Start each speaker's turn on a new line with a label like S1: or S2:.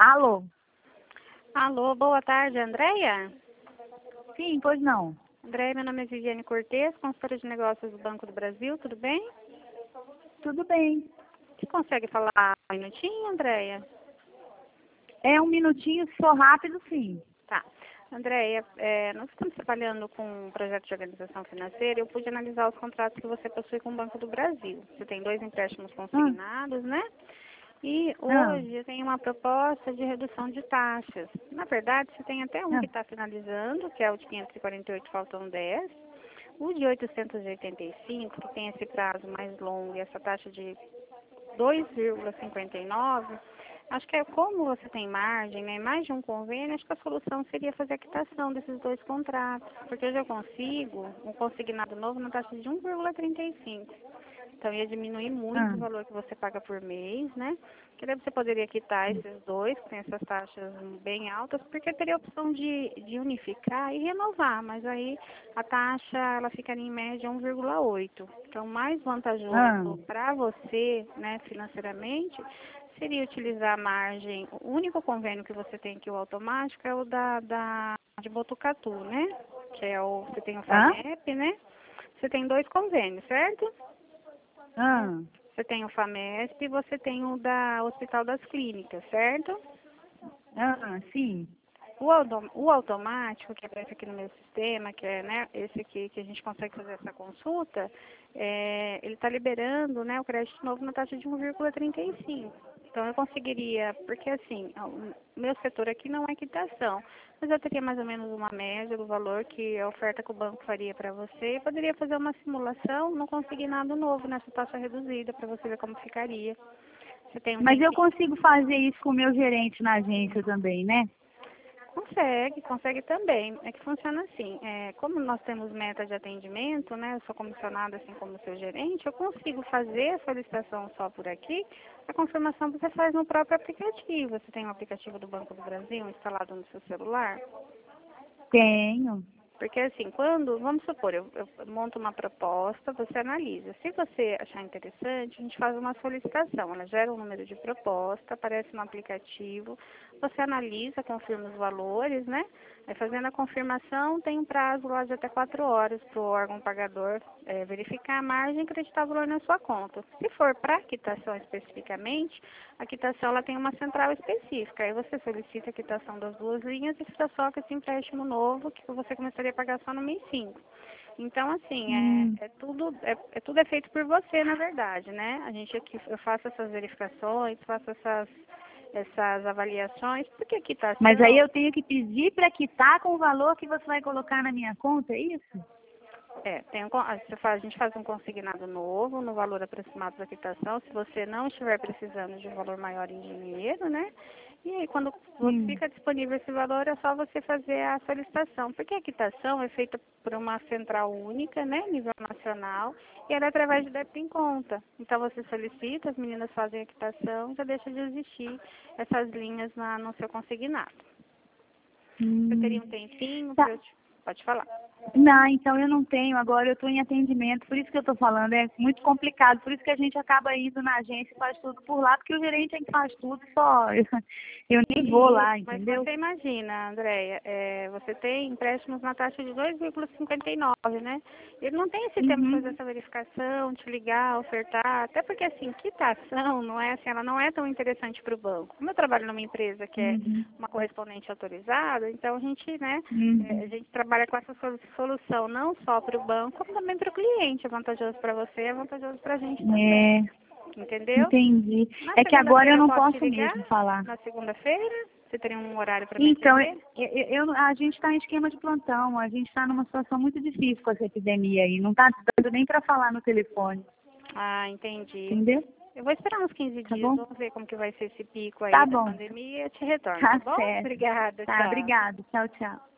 S1: Alô?
S2: Alô, boa tarde, Andréia?
S1: Sim, pois não.
S2: Andréia, meu nome é Viviane Cortez, consultora de negócios do Banco do Brasil, tudo bem?
S1: Tudo bem.
S2: Você consegue falar um minutinho, Andréia?
S1: É um minutinho, se for rápido, sim.
S2: Tá. Andréia, nós estamos trabalhando com um projeto de organização financeira e eu pude analisar os contratos que você possui com o Banco do Brasil. Você tem 2 empréstimos consignados, né? E hoje eu tenho uma proposta de redução de taxas. Na verdade, você tem até um que está finalizando, que é o de 548, faltam 10. O de 885, que tem esse prazo mais longo e essa taxa de 2,59, acho que é como você tem margem, né, mais de um convênio, acho que a solução seria fazer a quitação desses 2 contratos, porque hoje eu consigo um consignado novo na taxa de 1,35. Então ia diminuir muito o valor que você paga por mês, né? Que daí você poderia quitar esses 2, que tem essas taxas bem altas, porque teria a opção de unificar e renovar, mas aí a taxa ela ficaria em média 1,8. Então mais vantajoso para você, né, financeiramente, seria utilizar a margem. O único convênio que você tem aqui, o automático, é o de Botucatu, né? Que é você tem o FAMEP, né? Você tem 2 convênios, certo? Você tem o FAMESP e você tem o da Hospital das Clínicas, certo?
S1: Sim.
S2: O automático, que aparece aqui no meu sistema, que é, né, esse aqui que a gente consegue fazer essa consulta, ele está liberando, né, o crédito novo na taxa de 1,35. Então eu conseguiria, porque assim, o meu setor aqui não é quitação, mas eu teria mais ou menos uma média do valor que a oferta que o banco faria para você e poderia fazer uma simulação, não conseguir nada novo nessa taxa reduzida para você ver como ficaria. Você tem
S1: Mas eu consigo fazer isso com o meu gerente na agência também, né?
S2: Consegue também. É que funciona assim, como nós temos meta de atendimento, né, eu sou comissionada assim como seu gerente, eu consigo fazer a solicitação só por aqui, a confirmação você faz no próprio aplicativo. Você tem um aplicativo do Banco do Brasil instalado no seu celular?
S1: Tenho.
S2: Porque assim, vamos supor, eu monto uma proposta, você analisa. Se você achar interessante, a gente faz uma solicitação. Ela gera um número de proposta, aparece no aplicativo, você analisa, confirma os valores, né? Aí fazendo a confirmação, tem um prazo lá de até 4 horas para o órgão pagador verificar a margem e acreditar o valor na sua conta. Se for para quitação especificamente, a quitação ela tem uma central específica. Aí você solicita a quitação das 2 linhas e fica só com esse empréstimo novo que você começaria a pagar só no mês 5. Então, assim, tudo é feito por você, na verdade, né? A gente aqui, eu faço essas verificações, faço essas avaliações, porque a quitação...
S1: Mas aí eu tenho que pedir para quitar com o valor que você vai colocar na minha conta, é isso?
S2: A gente faz um consignado novo, no valor aproximado da quitação, se você não estiver precisando de um valor maior em dinheiro, né? E aí, quando fica disponível esse valor, é só você fazer a solicitação. Porque a quitação é feita por uma central única, né, nível nacional, e ela é através de débito em conta. Então, você solicita, as meninas fazem a quitação, já deixa de existir essas linhas no seu consignado. Você teria um tempinho para eu te... Pode falar.
S1: Não, então eu não tenho. Agora eu estou em atendimento, por isso que eu estou falando. É muito complicado, por isso que a gente acaba indo na agência e faz tudo por lá, porque o gerente é que faz tudo, só eu nem vou lá, entendeu?
S2: Mas você imagina, Andréia, você tem empréstimos na taxa de 2,59, né? Ele não tem esse tempo de fazer essa verificação, te ligar, ofertar, até porque assim, quitação não é assim, ela não é tão interessante para o banco. Como eu trabalho numa empresa que é uma correspondente autorizada, então a gente, né, a gente trabalha com essa solução não só para o banco, como também para o cliente. É vantajoso para você, é vantajoso para a gente também. Entendeu?
S1: Entendi. É que agora eu não posso
S2: ligar
S1: mesmo falar.
S2: Na segunda-feira? Você teria um horário para me
S1: Então,
S2: atender?
S1: a gente está em esquema de plantão, a gente está numa situação muito difícil com essa epidemia aí, não está dando nem para falar no telefone.
S2: Ah, entendi.
S1: Entendeu?
S2: Eu vou esperar uns 15
S1: Tá
S2: dias,
S1: bom?
S2: vamos ver como que vai ser esse pico aí
S1: Tá
S2: da
S1: bom.
S2: pandemia e eu te retorno,
S1: Tá
S2: tá bom?
S1: certo.
S2: Obrigada,
S1: Tá,
S2: tchau.
S1: obrigado. Tchau, tchau.